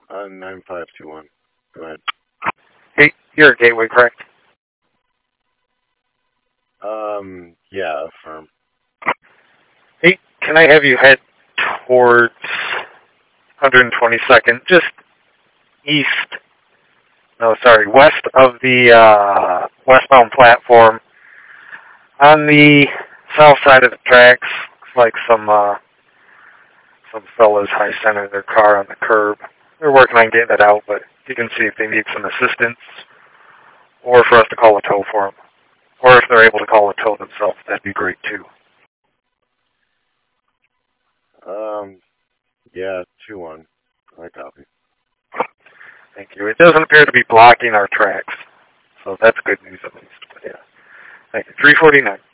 9521. Go ahead. Hey, you're a Gateway, correct? Yeah, affirm. Hey, can I have you head towards 122nd, just west of the westbound platform. On the south side of the tracks, looks like some fellas high-centered their car on the curb. They're working on getting it out, but you can see if they need some assistance or for us to call a tow for them. Or if they're able to call a tow themselves, that'd be great too. Yeah, 2-1. I copy. Thank you. It doesn't appear to be blocking our tracks, so that's good news at least. But yeah, thank you. 349.